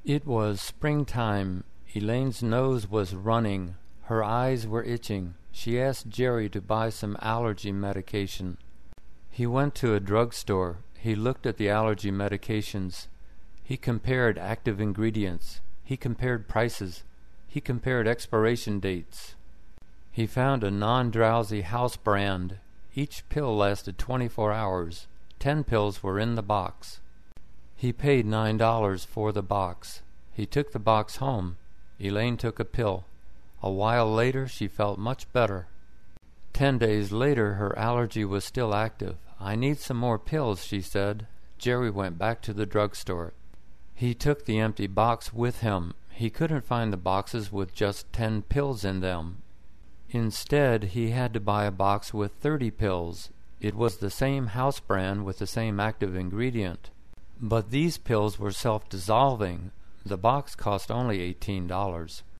It was springtime. Elaine's nose was running. Her eyes were itching. She asked Jerry to buy some allergy medication. He went to a drugstore. He looked at the allergy medications. He compared active ingredients. He compared prices. He compared expiration dates. He found a non-drowsy house brand. Each pill lasted 24 hours. 10 pills were in the box. He paid $9 for the box. He took the box home. Elaine took a pill. A while later, she felt much better. 10 days later, her allergy was still active. "I need some more pills," she said. Jerry went back to the drugstore. He took the empty box with him. He couldn't find the boxes with just 10 pills in them. Instead, he had to buy a box with 30 pills. It was the same house brand with the same active ingredient. But these pills were self-dissolving. The box cost only $18.